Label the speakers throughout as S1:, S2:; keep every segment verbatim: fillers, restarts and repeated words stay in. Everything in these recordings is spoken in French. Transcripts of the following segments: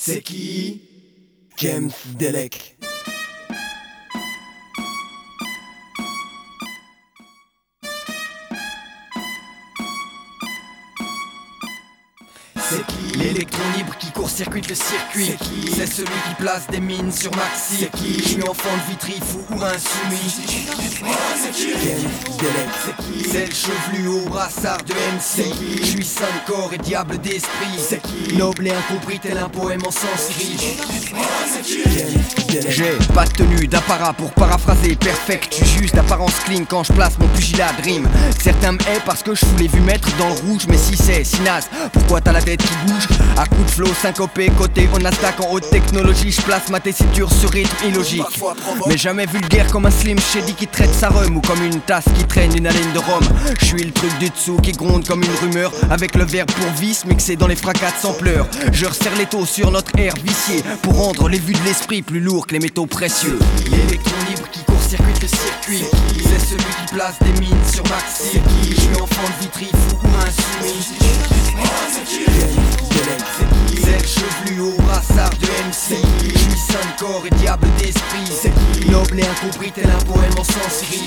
S1: C'est qui? Kems Delek. C'est qui?
S2: L'électron libre qui court-circuite le circuit.
S1: C'est qui?
S2: C'est celui qui place des mines sur Maxi.
S1: C'est qui?
S2: Je suis enfant de Vitry, fou ou insoumis.
S1: C'est qui? Kems Delek. C'est qui?
S2: C'est le chevelu au brassard de M C.
S1: C'est qui?
S2: Je suis saint de corps et diable d'esprit.
S1: C'est qui?
S2: Noble et incompris tel un poème en sanskrit.
S1: C'est qui? Kems Delek.
S2: J'ai pas de tenue d'apparat pour paraphraser perfect. Je suis juste d'apparence clean quand je place mon pugilat de rime. Certains me haient parce que je voulais vu mettre dans le rouge. Mais si c'est si naze, pourquoi t'as la tête qui bouge? À coup de flow syncopé, côté on Nasdaq en haute technologie. Je place ma tessiture sur rythme illogique. Mais jamais vulgaire comme un slim shady qui traite sa rhum. Ou comme une tasse qui traîne une haleine de rhum. Je suis le truc du dessous qui gronde comme une rumeur. Avec le verbe pour vice mixé dans les fracas de sampleur. Je resserre les taux sur notre air vicié pour rendre les vues de l'esprit plus lourds que les métaux précieux. L'électron libre qui court-circuite le circuit. C'est celui qui place des mines sur Maxi. Je suis enfant de Vitry, fou ou insoumis. C'est le chevelu au brassard de M C. Je suis saint de corps et diable d'esprit. Noble et incompris tel un poème en sanskrit.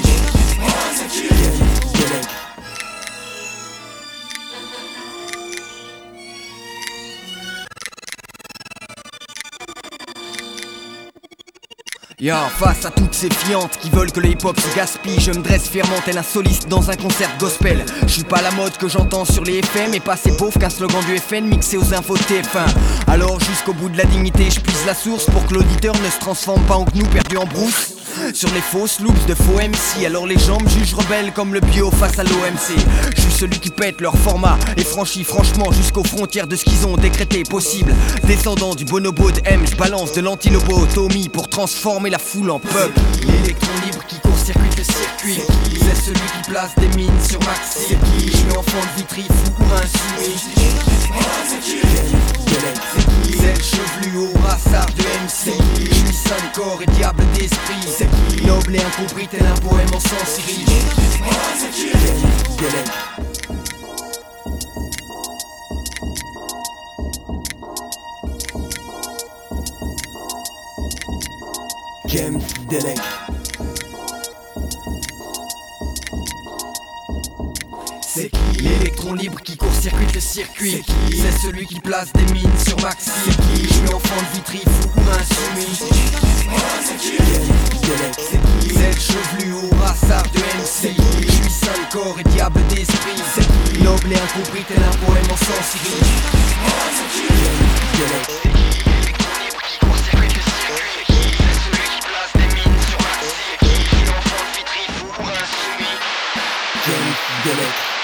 S2: Ya, face à toutes ces fiantes qui veulent que le hip-hop se gaspille, je me dresse fièrement tel un soliste dans un concert gospel. Je suis pas la mode que j'entends sur les F M et pas ces pauvres qu'un slogan du F N mixé aux infos T F un. Alors jusqu'au bout de la dignité, je puise la source pour que l'auditeur ne se transforme pas en gnou perdu en brousse. Sur les fausses loops de faux M C, alors les gens me jugent rebelle comme le bio face à l'O M C. Je suis celui qui pète leur format et franchit franchement jusqu'aux frontières de ce qu'ils ont décrété possible. Descendant du bonobo de M, je balance de l'antilobotomie pour transformer la foule en peuple. L'électron libre qui court-circuite le circuit. C'est celui qui place des mines sur Maxi. Je suis enfant de Vitry, fou ou insoumis. C'est le chevelu au brassard de M C. Je suis saint de corps et diable d'esprit. Noble et incompris tel un poème en sanskrit.
S1: Kems Delek.
S2: C'est qui? L'électron libre qui court-circuite le circuit. C'est celui qui place des mines sur Maxi. Je suis enfant de Vitry, fou ou insoumis. C'est le chevelu au brassard de M C. Je suis saint de corps et diable d'esprit. Noble et incompris tel un poème en sanskrit.
S1: Kems Delek.